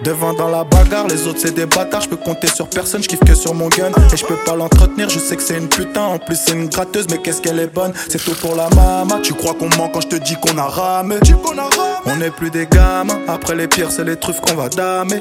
devant dans la bagarre, les autres c'est des bâtards. Je peux compter sur personne, je kiffe que sur mon gun. Et je peux pas l'entretenir, je sais que c'est une putain. En plus c'est une gratteuse, mais qu'est-ce qu'elle est bonne. C'est tout pour la mama. Tu crois qu'on ment quand je te dis qu'on a ramé. On n'est plus des gamins, après les pires c'est les truffes qu'on va damer.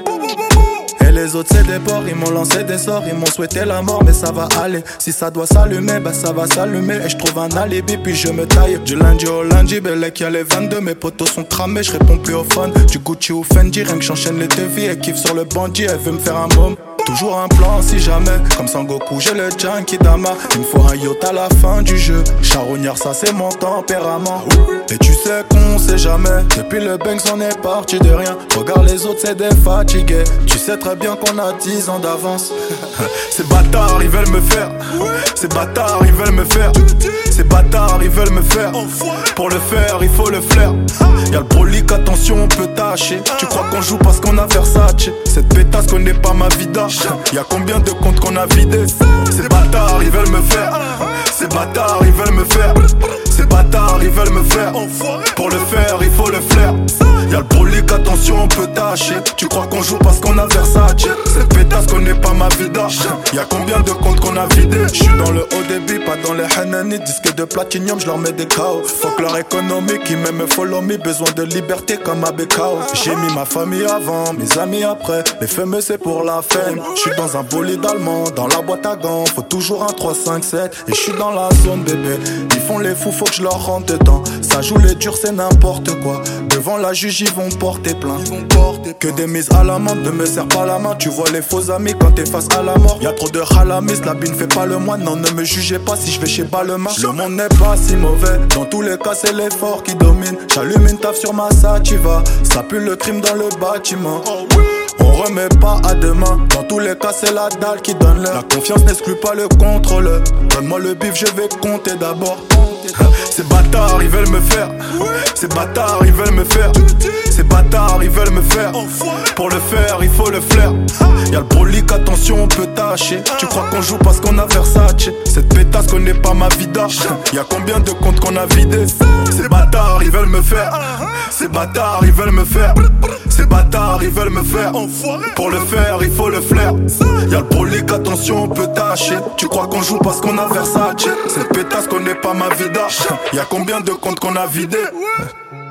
Et les autres c'est des porcs, ils m'ont lancé des sorts, ils m'ont souhaité la mort, mais ça va aller. Si ça doit s'allumer, bah ça va s'allumer. Et je trouve un alibi puis je me taille. Du lundi au lundi, Bellec y'a les 22. Mes potos sont cramés, je réponds plus au phone. Du Gucci ou Fendi, rien que j'enchaîne les devis. Elle kiffe sur le bandit, elle veut me faire un môme. Toujours un plan si jamais, comme Sangoku j'ai le Jankidama. Il me faut un yacht à la fin du jeu. Charognard ça c'est mon tempérament. Et tu sais qu'on sait jamais, depuis le Banks on est parti de rien. Regarde les autres c'est des fatigués. Tu sais très bien qu'on a 10 ans d'avance. Ces bâtards ils veulent me faire. Ces bâtards ils veulent me faire. Ces bâtards ils veulent me faire. Pour le faire il faut le flair. Y'a le brolic, attention on peut tâcher. Tu crois qu'on joue parce qu'on a Versace. Cette pétasse connaît pas ma vida. Y'a combien de comptes qu'on a vidés. Ces bâtards ils veulent me faire. Ces bâtards ils veulent me faire. Ces bâtards ils veulent me faire. Pour le faire il faut le flair. Y'a le brolic, attention on peut tâcher. Tu crois qu'on joue parce qu'on a Versace. Cette pétasse connaît pas ma vida. Y'a combien de comptes qu'on a vidés. J'suis dans le haut débit, pas dans les Hanani. Disque de platinium, j'leur mets des KO. Fuck leur économie qui m'aime follow me. Besoin de liberté comme à BKO. J'ai mis ma famille avant, mes amis après. Les fameux c'est pour la fame. J'suis dans un bolide allemand, dans la boîte à gants. Faut toujours un 3, 5, 7. Et j'suis dans la zone bébé. Ils font les fous, faut que je leur rentre dedans. Ça joue les durs, c'est n'importe quoi. Devant la juge, ils vont porter plainte. Que des mises à l'amende, ne me serre pas la main. Tu vois les faux amis quand t'es face à la mort. Y'a trop de halamis, la bine fait pas le moine. Non, ne me jugez pas si je vais chez Balmain. Le monde n'est pas si mauvais. Dans tous les cas, c'est l'effort qui domine. J'allume une taf sur ma sativa. Ça pue le crime dans le bâtiment. On remet pas à demain. Dans tous les cas, c'est la dalle qui donne l'heure. La confiance n'exclut pas le contrôle. Donne-moi le bif, je vais compter d'abord. Ces bâtards, ils veulent me faire. Ces bâtards, ils veulent me faire. Ces bâtards, ils veulent me faire. Pour le faire, il faut le flair. Y'a le brolic, attention, on peut tâcher. Tu crois qu'on joue parce qu'on a Versace. Cette pétasse connaît pas ma vida. Y'a combien de comptes qu'on a vidés. Ces bâtards, ils veulent me faire. Ces bâtards, ils veulent me faire. Ces bâtards, ils veulent me faire. Pour le faire, il faut le flair. Y'a le brolic, attention, on peut tâcher. Tu crois qu'on joue parce qu'on a Versace. Cette pétasse connaît pas ma vida. Y'a combien de comptes qu'on a vidés.